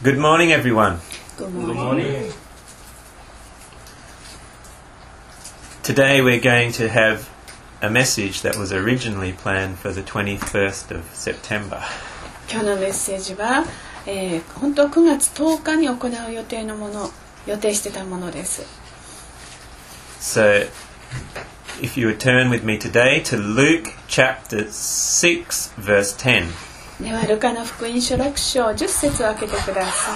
Good morning, everyone. Good morning. Today we're going to have a message that was originally planned for the 21st of September. 今日のメッセージは、本当は9月10日に行う予定してたものです。 So, if you would turn with me today to Luke chapter 6, verse 10. ではルカの福音書6章10節を開けてください。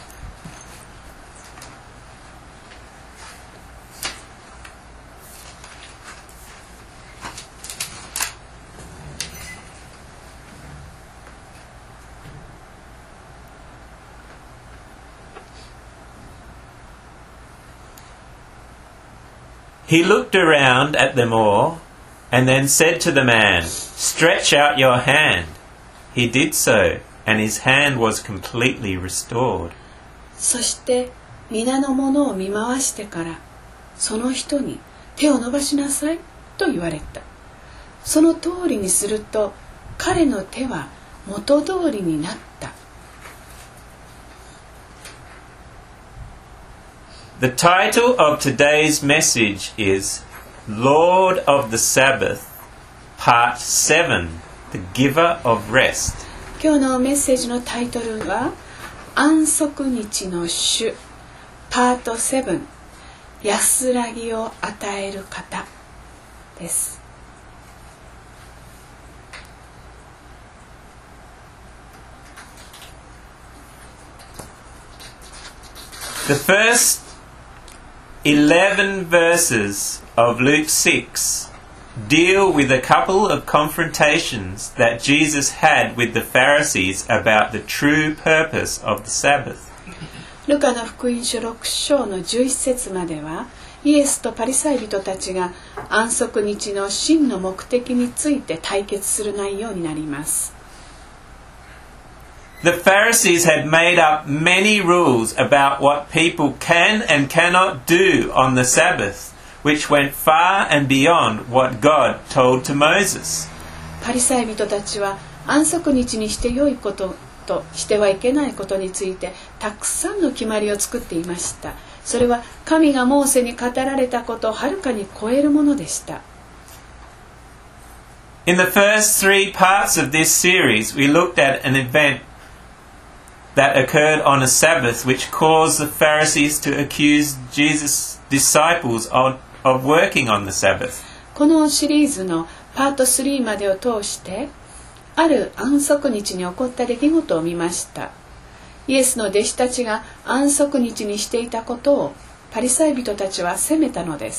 He looked around at them all and then said to the man, "Stretch out your hand." He did so, and his hand was completely restored. そして皆のものを見回してからその人に手を伸ばしなさいと言われた。その通りにすると彼の手は元通りになった。 The title of today's message is Lord of the Sabbath, Part 7, The Giver of Rest. 今日のメッセージのタイトルは安息日の主パート7安らぎを与える方です。 The first 11 verses of Luke 6 deal with a couple of confrontations that Jesus had with the Pharisees about the true purpose of the Sabbath. ルカの福音書6章の11節まではイエスとパリサイ人たちが安息日の真の目的について対決する内容になります。 The Pharisees had made up many rules about what people can and cannot do on the Sabbath, which went far and beyond what God told to Moses. パリサイ人たちは安息日にして良いこととしてはいけないことについてたくさんの決まりを作っていました。それは神がモーセに語られたことをはるかに超えるものでした。 In the first 3 parts of this series, we looked at an event that occurred on a Sabbath which caused the Pharisees to accuse Jesus' disciples of working on the Sabbath. このシリーズのパート3までを通してある安息日に起こった出来事を見ました。イエスの弟子たちが安息日にしていたことをパリサイ人たちは責めたのです。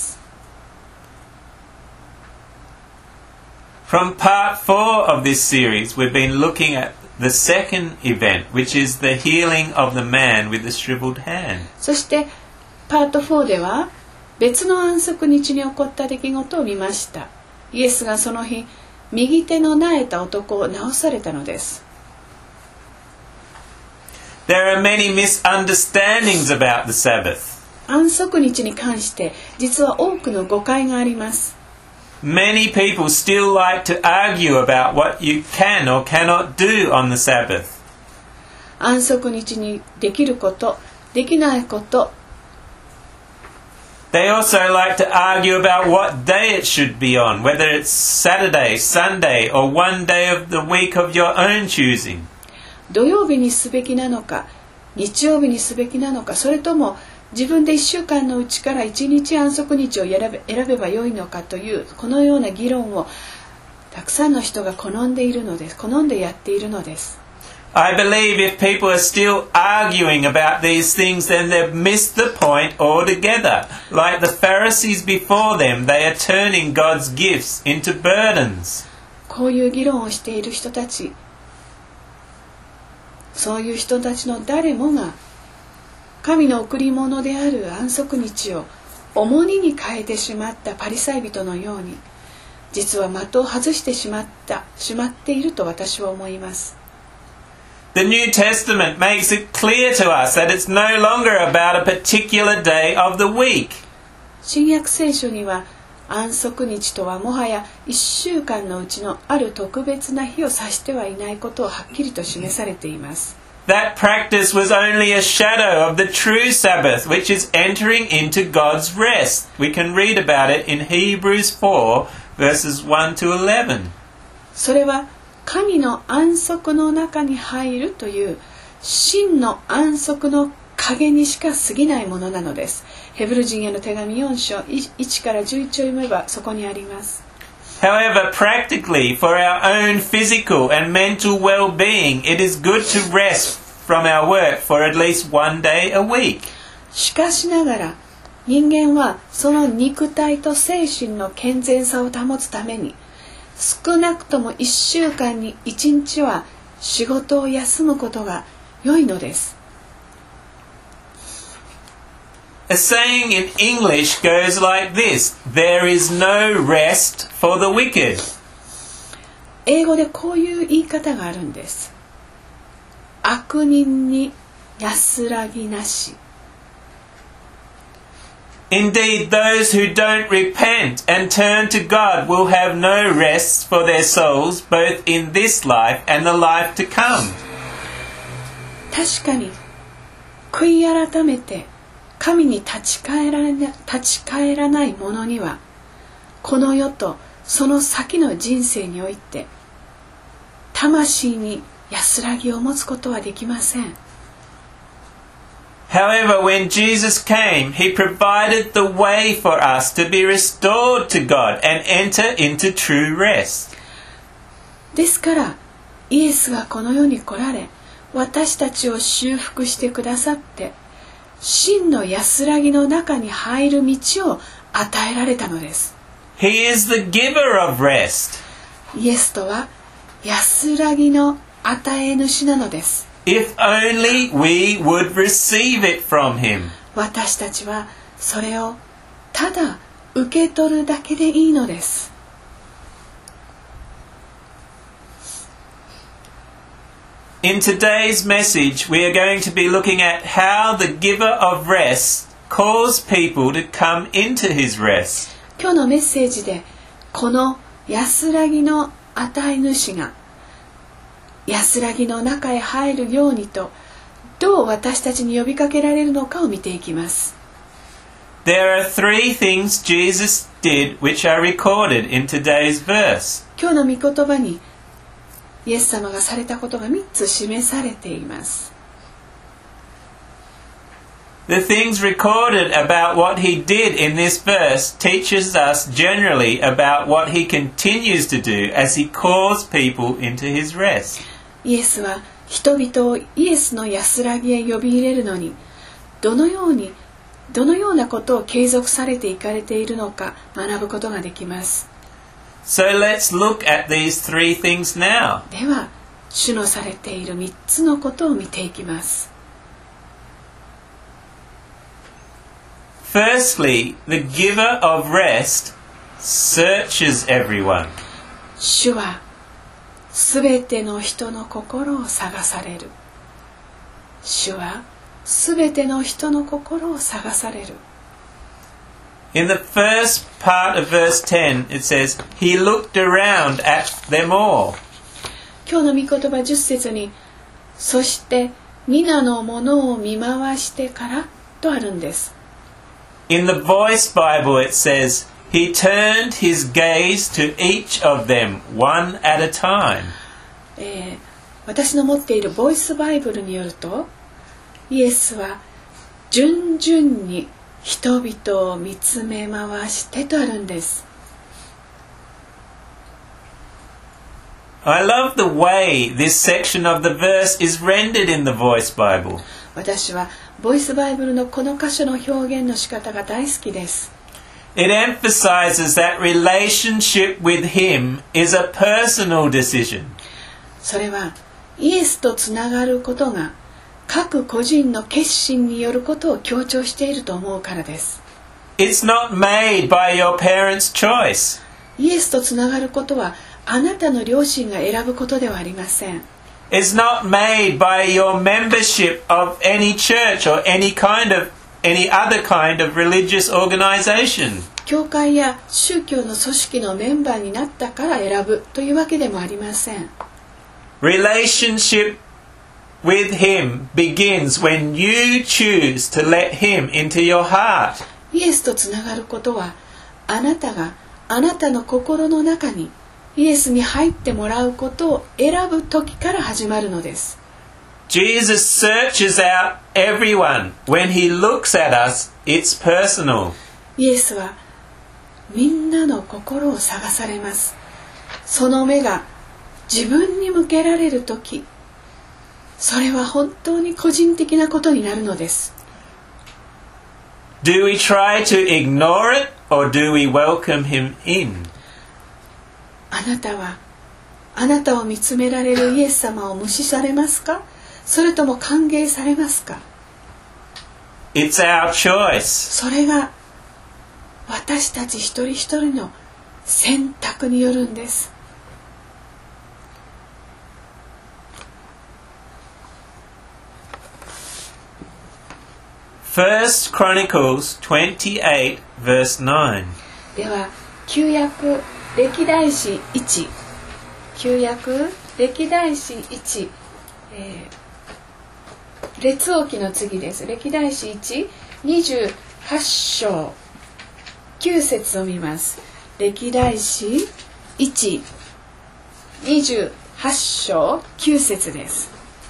From part 4 of this series, we've been looking at the second event, which is the healing of the man with the shriveled hand. そしてパート4では別の安息日に起こった出来事を見ました。イエスがその日右手のなえた男を治されたのです。 There are many misunderstandings about the Sabbath. 安息日に関して実は多くの誤解があります。 Many people still like to argue about what you can or cannot do on the Sabbath. 安息日にできること、できないこと。 They also like to argue about what day it should be on, whether it's Saturday, Sunday, or one day of the week of your own choosing. 土曜日にすべきなのか、日曜日にすべきなのか、それとも自分で1週間のうちから1日安息日を選べばよいのかというこのような議論をたくさんの人が好んでやっているのです。 I believe if people are still arguing about these things, then they've missed the point altogether. Like the Pharisees before them, they are turning God's gifts into burdens. こういう議論をしている人たち、そういう人たちの誰もが神の贈り物である安息日を重荷に変えてしまったパリサイ人のように、実は的を外してしまっていると私は思います。 The New Testament makes it clear to us that it's no longer about a particular day of the week. 新約聖書には安息日とはもはや1週間のうちのある特別な日を指してはいないことをはっきりと示されています。 that practice was only a shadow of the true Sabbath, which is entering into God's rest. We can read about it in Hebrews 4, verses 1 to 11. それは神の安息の中に入るという真の安息の影にしか過ぎないものなのです。ヘブル人への手紙4章1から11を読めばそこにあります。 However, practically, for our own physical and mental well-being, it is good to rest from our work for at least one day a week. しかしながら、人間はその肉体と精神の健全さを保つために、少なくとも1週間に1日は仕事を休むことが良いのです。 A saying in English goes like this: There is no rest for the wicked. 英語でこういう言い方があるんです。悪人に安らぎなし。 Indeed, those who don't repent and turn to God will have no rest for their souls, both in this life and the life to come. 確かに、悔い改めて神に立ち返らない者には、この世とその先の人生において、魂に安らぎを持つことはできません。 However, when Jesus came, he provided the way for us to be restored to God and enter into true rest. ですから、イエスがこの世に来られ、私たちを修復してくださって、真の安らぎの中に入る道を与えられたのです。 He is the giver of rest. イエスとは安らぎの与え主なのです。 If only we would receive it from him. 私たちはそれをただ受け取るだけでいいのです。 In today's message, we are going to be looking at how the giver of rest calls people to come into his rest. 今日のメッセージで、この安らぎの与え主が安らぎの中へ入るようにと、どう私たちに呼びかけられるのかを見ていきます。 There are three things Jesus did which are recorded in today's verse. 今日の御言葉にイエス様がされたことが3つ示されています。 The things recorded about what he did in this verse teaches us generally about what he continues to do as he calls people into his rest. イエスは人々をイエスの安らぎへ呼び入れるのに、どのようなことを継続されていかれているのか学ぶことができます。 So let's look at these three things now. では、主のされている3つのことを見ていきます。 Firstly, the giver of rest searches everyone. 主はすべての人の心を探される。主はすべての人の心を探される。 In the first part of verse 10, it says, He looked around at them all. 今日の御言葉10節に、そして皆のものを見回してからとあるんです。 In the Voice Bible, it says, He turned his gaze to each of them, one at a time. 私の持っているボイスバイブルによると、イエスは順々に人々を見つめ回してとあるんです。 I love the way this section of the verse is rendered in the Voice Bible. 私はボイスバイブルのこの箇所の表現の仕方が大好きです。 It emphasizes that relationship with Him is a personal decision. それはイエスとつながることが各個人の決心によることを強調していると思うからです。 It's not made by your parents' choice. イエスとつながることはあなたの両親が選ぶことではありません。 It's not made by your membership of any church or any other kind of religious organization. 教会や宗教の組織のメンバーになったから選ぶというわけでもありません。 Relationship with Him begins when you choose to let Him into your heart. イエスとつながることは、あなたがあなたの心の中にイエスに入ってもらうことを選ぶ時から始まるのです。 Jesus searches out everyone. When He looks at us, it's personal. イエスはみんなの心を探されます。その目が自分に向けられるとき、それは本当に個人的なことになるのです。 Do we try to ignore it or do we welcome Him in? あなたはあなたを見つめられるイエス様を無視されますか？それとも歓迎されますか？ It's our choice. それが私たち一人一人の選択によるんです。 First Chronicles 28 verse 9. では旧約歴代史1、旧約歴代史1、列王記の次です。歴代史1、28章9節を見ます。歴代史1、28章9節です。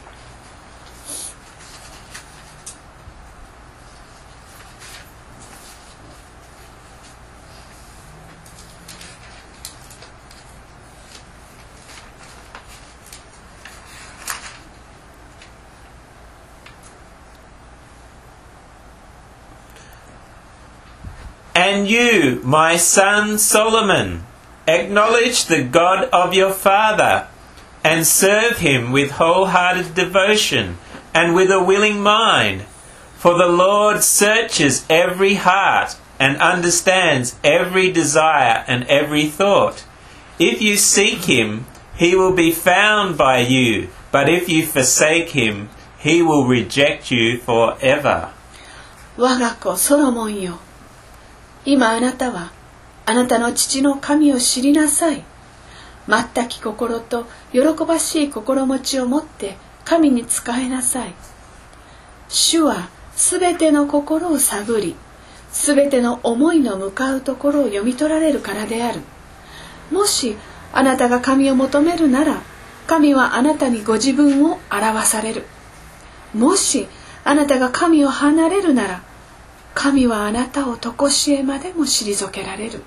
And you, my son Solomon, acknowledge the God of your father, and serve him with wholehearted devotion and with a willing mind. For the Lord searches every heart and understands every desire and every thought. If you seek him, he will be found by you, but if you forsake him, he will reject you forever. 我が子ソロモンよ、今あなたはあなたの父の神を知りなさい。全き心と喜ばしい心持ちを持って神に仕えなさい。主はすべての心を探り、すべての思いの向かうところを読み取られるからである。もしあなたが神を求めるなら、神はあなたにご自分を表される。もしあなたが神を離れるなら、神はあなたを常しえまでも退けられる。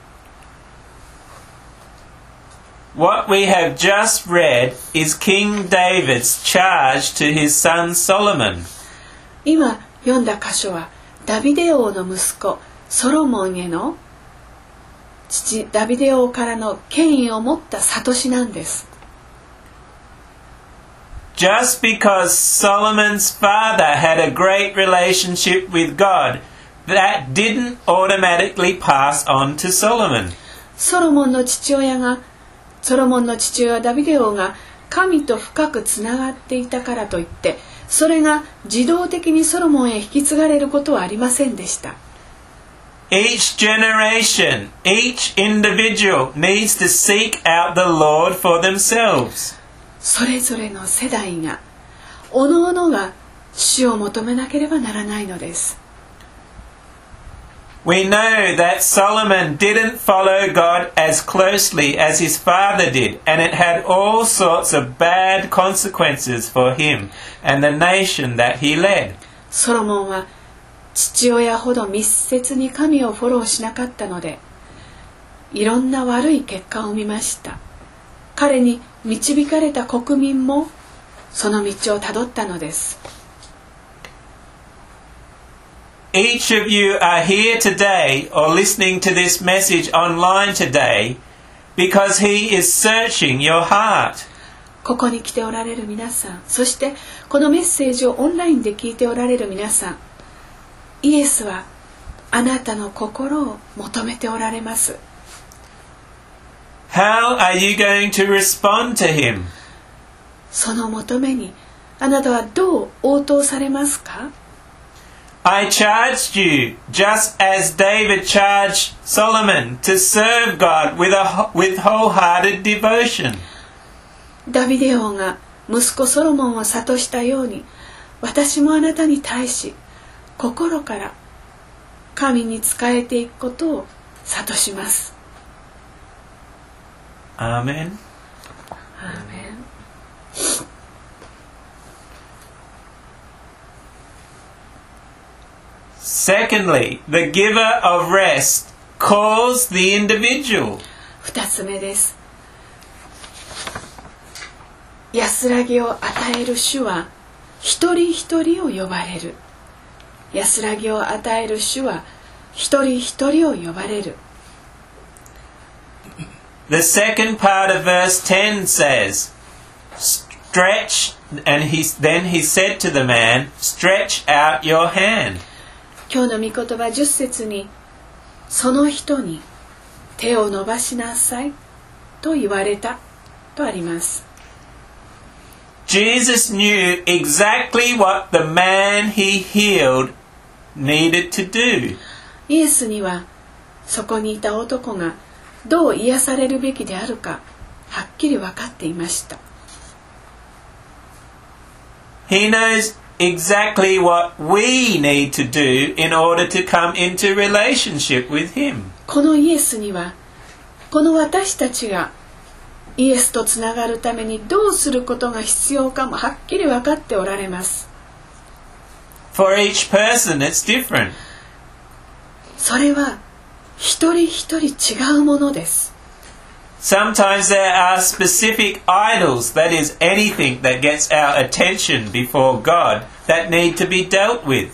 What we have just read is King David's charge to his son Solomon. 今読んだ箇所はダビデ王の息子ソロモンへの父ダビデ王からの権威を持った諭しなんです。 Just because Solomon's father had a great relationship with God, that didn't automatically pass on to Solomon. ソロモンの父親ダビデ王が神と深くつながっていたからといって、それが自動的にソロモンへ引き継がれることはありませんでした。 Each generation, each individual needs to seek out the Lord for themselves. それぞれの世代がおのおのが主を求めなければならないのです。 We know that Solomon didn't follow God as closely as his father did, and it had all sorts of bad consequences for him and the nation that he led. ソロモンは父親ほど密接に神をフォローしなかったので、いろんな悪い結果を見ました。彼に導かれた国民もその道をたどったのです。 Each of you are here today or listening to this message online today because he is searching your heart. ここに来ておられる皆さん、そしてこのメッセージをオンラインで聞いておられる皆さん、イエスはあなたの心を求めておられます。 How are you going to respond to him? その求めにあなたはどう応答されますか？ I charged you, just as David charged Solomon, to serve God with wholehearted devotion. ダビデ王が息子ソロモンを諭したように、私もあなたに対し心から神に仕えていくことを諭します。 アーメン。 アーメン。 Secondly, the giver of rest calls the individual. 2つ目です。安らぎを与える主は一人一人を呼ばれる。安らぎを与える主は一人一人を呼ばれる。 The second part of verse 10 says, "Stretch," and then he said to the man, "Stretch out your hand." 今日の御言葉10節に、その人に手を伸ばしなさいと言われたとあります。 Jesus knew exactly what the man he healed needed to do. イエスにはそこにいた男がどう癒されるべきであるかはっきり分かっていました。 He knows exactly what we need to do in order to come into relationship with him. このイエスには、この私たちがイエスとつながるためにどうすることが必要かもはっきり分かっておられます。 For each person it's different. それは一人一人違うものです。 Sometimes there are specific idols, that is anything that gets our attention before God, that need to be dealt with.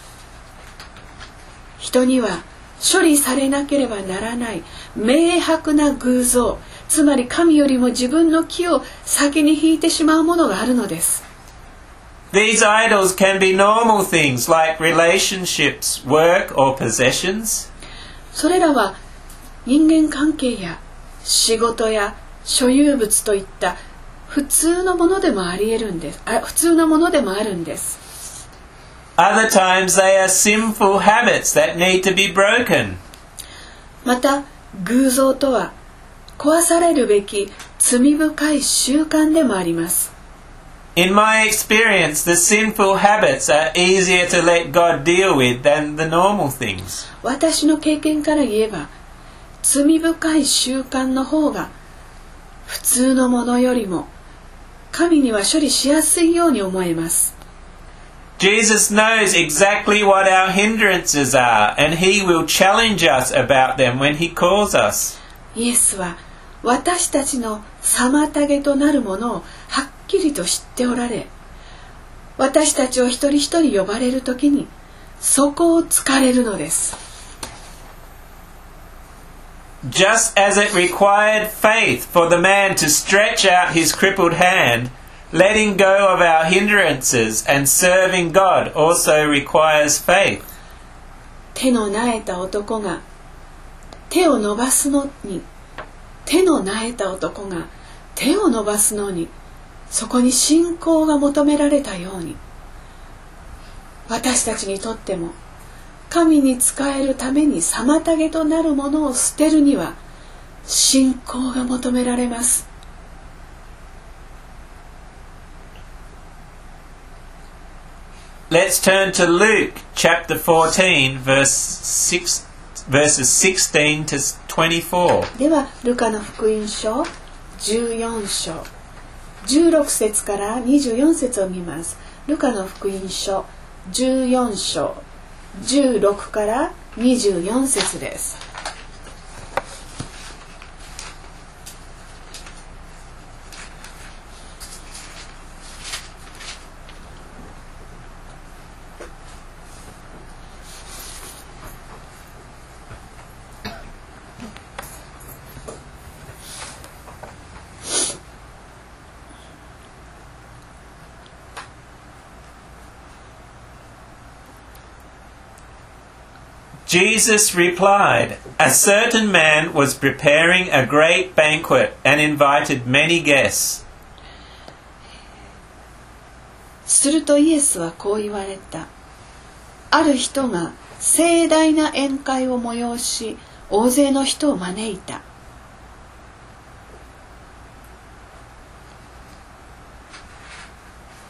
人には処理されなければならない明白な偶像、つまり神よりも自分の気を先に引いてしまうものがあるのです。 These idols can be normal things like relationships, work or possessions. それらは人間関係や仕事や所有物といった普通のものでもあり得るんです。普通のものでもあるんです。 Other times they are sinful habits that need to be broken. また偶像とは壊されるべき罪深い習慣でもあります。 In my experience, the sinful habits are easier to let God deal with than the normal things. 私の経験から言えば、罪深い習慣の方が普通のものよりも神には処理しやすいように思えます。 Jesus knows exactly what our hindrances are, and he will challenge us about them when he calls us. イエスは私たちの妨げとなるものをはっきりと知っておられ、私たちを一人一人呼ばれるときにそこを突かれるのです。 Just as it required faith for the man to stretch out his crippled hand, letting go of our hindrances and serving God also requires faith. 手のなえた男が手を伸ばすのに、手のなえた男が手を伸ばすのに、そこに信仰が求められたように、私たちにとっても神に仕えるために妨げとなるものを捨てるには信仰が求められます。 Let's turn to Luke chapter 14 verses 16 to 24. ではルカの福音書14章16節から24節を見ます。ルカの福音書14章16から24節です。 Jesus replied, "A certain man was preparing a great banquet and invited many guests." するとイエスはこう言われた。ある人が盛大な宴会を催し、大勢の人を招いた。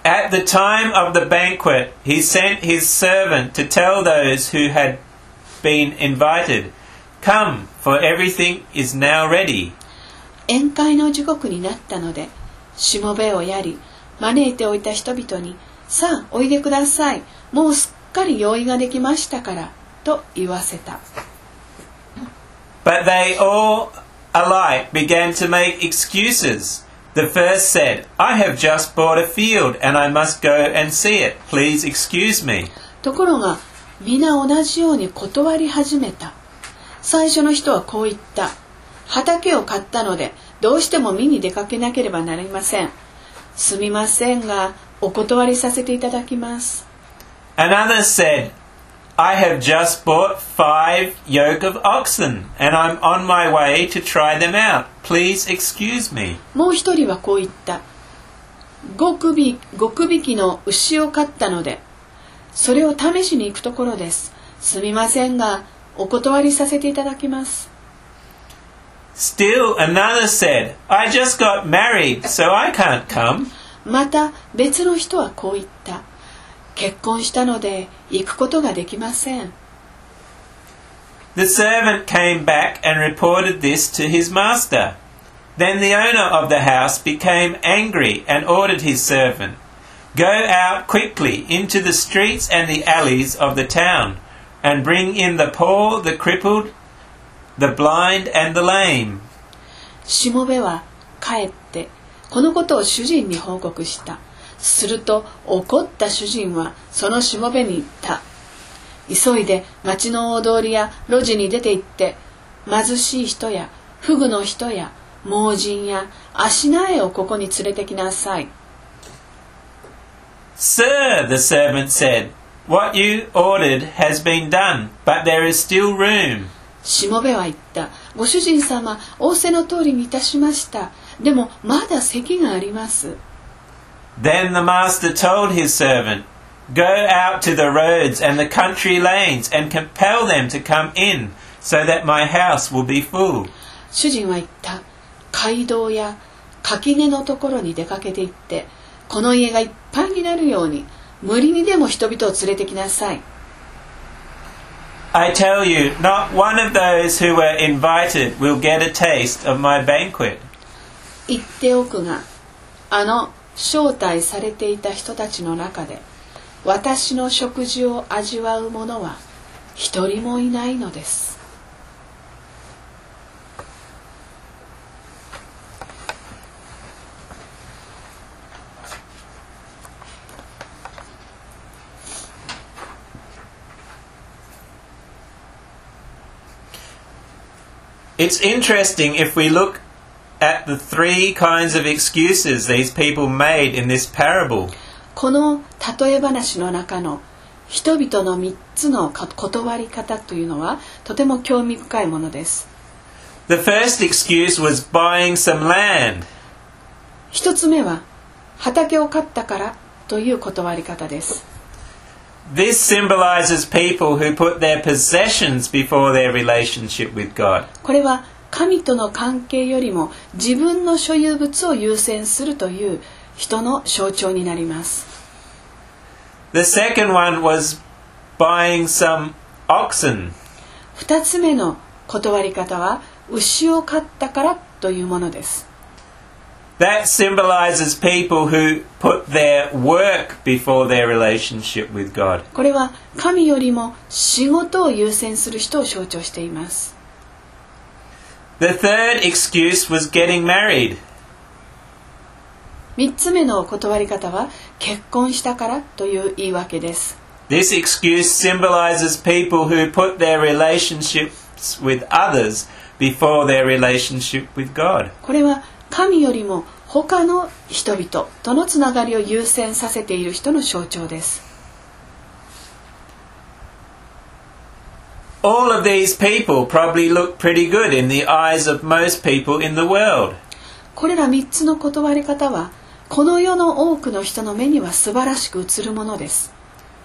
At the time of the banquet, he sent his servant to tell those who had been invited, "Come, for everything is now ready." 宴会の時刻になったので、しもべをやり、招いておいた人々に、さあおいでください、もうすっかり用意ができましたから、と言わせた。 But they all alike began to make excuses. The first said, "I have just bought a field and I must go and see it. Please excuse me." ところが、皆同じように断り始めた。最初の人はこう言った。畑を買ったので、どうしても見に出かけなければなりません。すみませんが、お断りさせていただきます。 Another said, "I have just bought 5 yoke of oxen and I'm on my way to try them out. Please excuse me." もう一人はこう言った。5首の牛を飼ったので、それを試しに行くところです。すみませんが、お断りさせていただきます。 Still another said, "I just got married, so I can't come." また別の人はこう言った。結婚したので行くことができません。 The servant came back and reported this to his master. Then the owner of the house became angry and ordered his servant, "Go out quickly into the streets and the alleys of the town, and bring in the poor, the crippled, the blind and the lame." しもべは帰ってこのことを主人に報告した。すると怒った主人はそのしもべに言った。急いで町の大通りや路地に出て行って、貧しい人や不具の人や盲人や足苗をここに連れてきなさい。 "Sir," the servant said, "what you ordered has been done, but there is still room." しもべは言った。ご主人様、仰せの通りにいたしました。でもまだ席があります。 Then the master told his servant, "Go out to the roads and the country lanes and compel them to come in, so that my house will be full." 主人は言った。街道や垣根のところに出かけて行って、この家がいっぱいになるように、無理にでも人々を連れてきなさい。 I tell you, not one of those who were invited will get a taste of my banquet. 言っておくが、招待されていた人たちの中で、私の食事を味わう者は一人もいないのです。 It's interesting if we look at the 3 kinds of excuses these people made in this parable. この例え話の中の人々の3つの断り方というのはとても興味深いものです。 The first excuse was buying some land. 1つ目は畑を買ったからという断り方です。 This symbolizes people who put their possessions before their relationship with God. これは神との関係よりも自分の所有物を優先するという人の象徴になります。 The second one was buying some oxen. 2つ目の断り方は牛を飼ったからというものです。 That symbolizes people who put their work before their relationship with God. これは神よりも仕事を優先する人を象徴しています。 The third excuse was getting married. 3つ目の断り方は結婚したからという言い訳です。 This excuse symbolizes people who put their relationships with others before their relationship with God. これは神よりも他の人々とのつながりを優先させている人の象徴です。 All of these people probably look pretty good in the eyes of most people in the world. これら3つの断り方はこの世の多くの人の目には素晴らしく映るものです。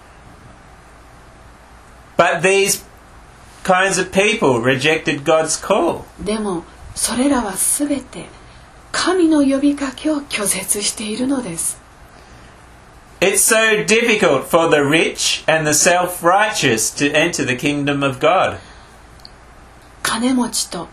But these kinds of people rejected God's call. でもそれらはすべて神の呼びかけを拒絶しているのです。 It's so difficult for the rich and the self-righteous to enter the kingdom of God. 金持ちと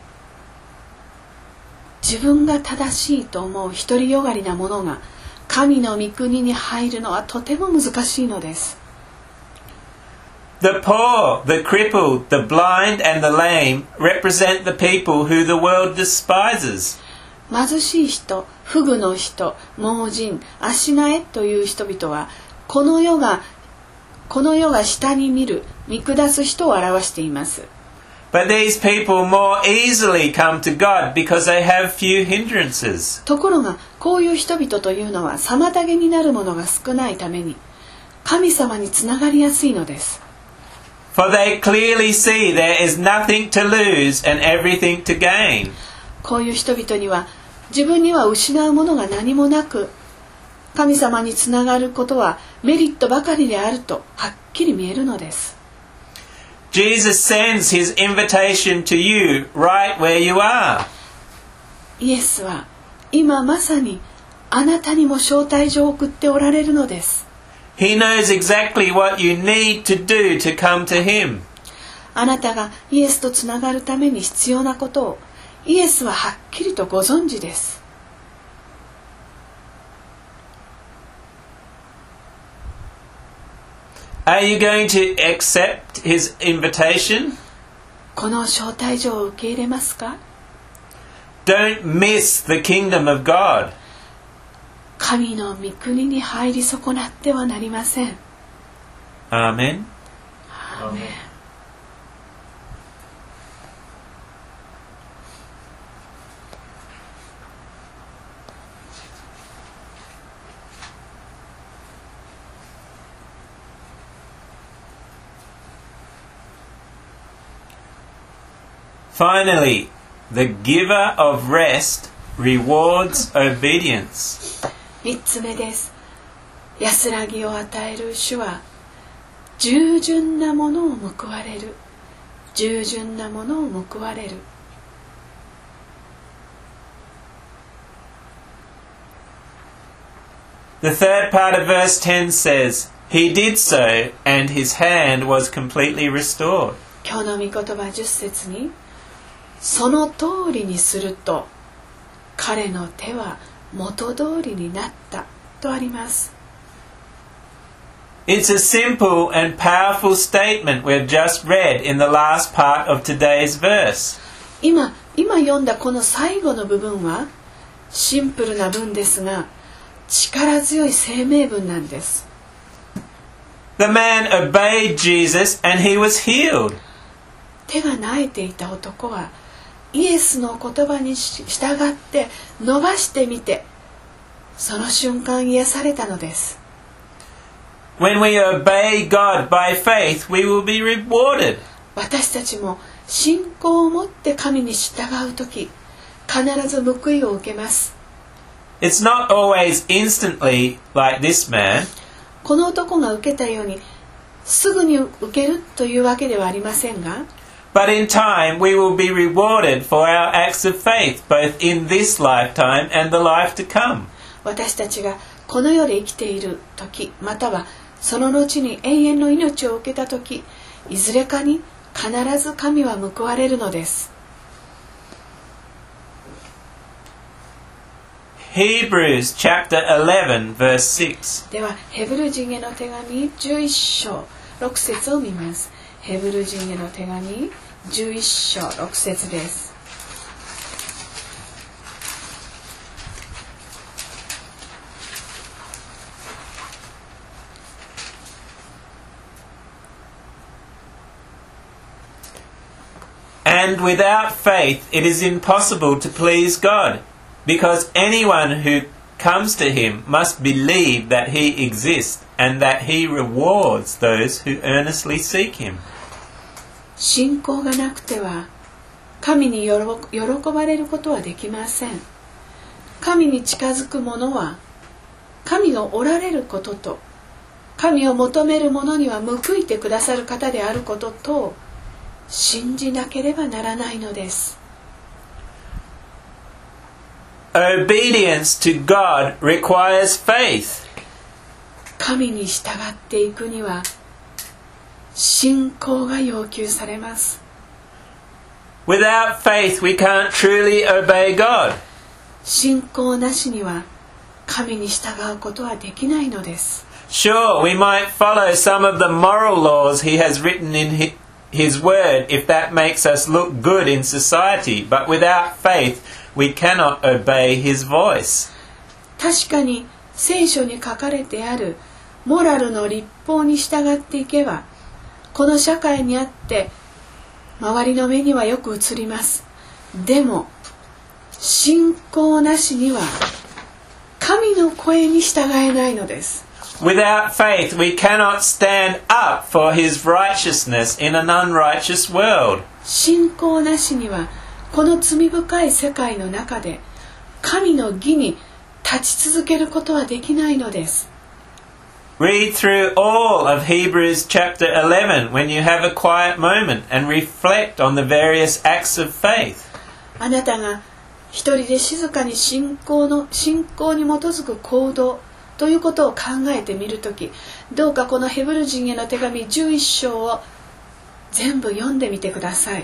自分が正しいと思う独りよがりな者が神の御国に入るのはとても難しいのです。 The poor, the crippled, the blind and the lame represent the people who the world despises. 貧しい人、不具の人、盲人、足なえという人々はこの世が下に見下す人を表しています。 But these people more easily come to God because they have few hindrances. ところがこういう人々というのは妨げになるものが少ないために神様につながりやすいのです。 For they clearly see there is nothing to lose and everything to gain. こういう人々には自分には失うものが何もなく、神様につながることはメリットばかりであるとはっきり見えるのです。 Jesus sends his invitation to you right where you are. イエスは今まさにあなたにも招待状を送っておられるのです。 He knows exactly what you need to do to come to him. あなたがイエスとつながるために必要なことをイエスははっきりとご存知です。 Are you going to accept his invitation? この招待状を受け入れますか？ Don't miss the kingdom of God. 神の御国に入り損なってはなりません。 Amen. アーメン。 Finally, the giver of rest rewards obedience. 3つ目です。安らぎを与える主は従順なものを報われる。従順なものを報われる。 The third part of verse 10 says, He did so, and his hand was completely restored. 今日の御言葉10節にその通りにすると彼の手は元通りになったとあります。 It's a simple and powerful statement we've just read in the last part of today's verse. 今読んだこの最後の部分はシンプルな文ですが力強い声明文なんです。 The man obeyed Jesus and he was healed. 手が萎えていた男はイエスの言葉に従って伸ばしてみてその瞬間癒されたのです。 When we obey God by faith, we will be rewarded. 私たちも信仰を持って神に従うとき必ず報いを受けます。 It's not always instantly like this man. この男が受けたようにすぐに受けるというわけではありませんが、 But in time we will be rewarded for our acts of faith, both in this lifetime and the life to come. 私たちがこの世で生きている時、またはその後に永遠の命を受けた時、いずれかに必ず神は報われるのです。 Hebrews chapter 11 verse 6. ではヘブル人への手紙11章6節を見ます。ヘブル人への手紙11章6節です。 And without faith it is impossible to please God, because anyone who comes to him must believe that he exists and that he rewards those who earnestly seek him. 信仰がなくては神に喜ばれることはできません。神に近づく者は神がおられることと神を求める者には報いてくださる方であることと信じなければならないのです。 Obedience to God requires faith. 神に従っていくには信仰が要求されます。 Without faith, we can't truly obey God. 信仰なしには神に従うことはできないのです。 Sure, we might follow some of the moral laws He has written in His Word if that makes us look good in society, but without faith, we cannot obey His voice. 確かに聖書に書かれてあるモラルの律法に従っていけば、この社会にあって周りの目にはよく映ります。でも信仰なしには神の声に従えないのです。 Without faith, we cannot stand up for His righteousness in an unrighteous world. 信仰なしにはこの罪深い世界の中で神の義に立ち続けることはできないのです。 Read through all of Hebrews chapter 11 when you have a quiet moment and reflect on the various acts of faith. あなたが一人で静かに信仰に基づく行動ということを考えてみるとき、どうかこのヘブル人への手紙11章を全部読んでみてください。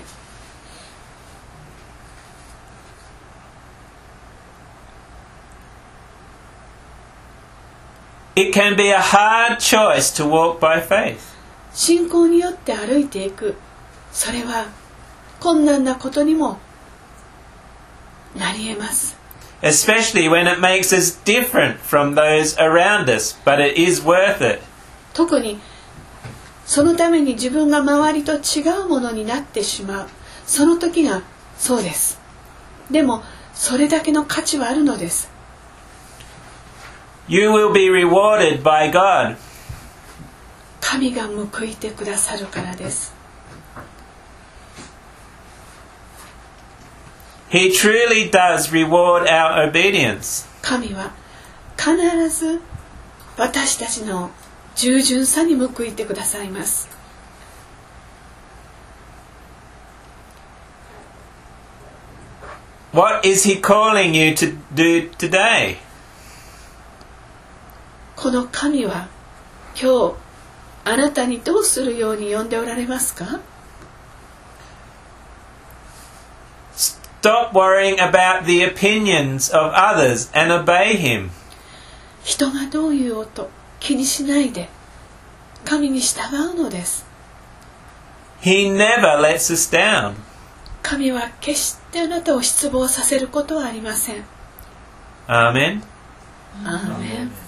It can be a hard choice to walk by faith. 信仰によって歩いていく、それは困難なことにもなり得ます。 Especially when it makes us different from those around us, but it is worth it. 特にそのために自分が周りと違うものになってしまう、その時がそうです。でもそれだけの価値はあるのです。 You will be rewarded by God. 神が報いてくださるからです。 He truly does reward our obedience. 神は必ず私たちの従順さに報いてくださいます。 What is He calling you to do today? この神は今日あなたにどうするように呼んでおられますか？ Stop worrying about the opinions of others and obey Him. 人がどう言おうと気にしないで神に従うのです。 He never lets us down. 神は決してあなたを失望させることはありません。 Amen. アーメン。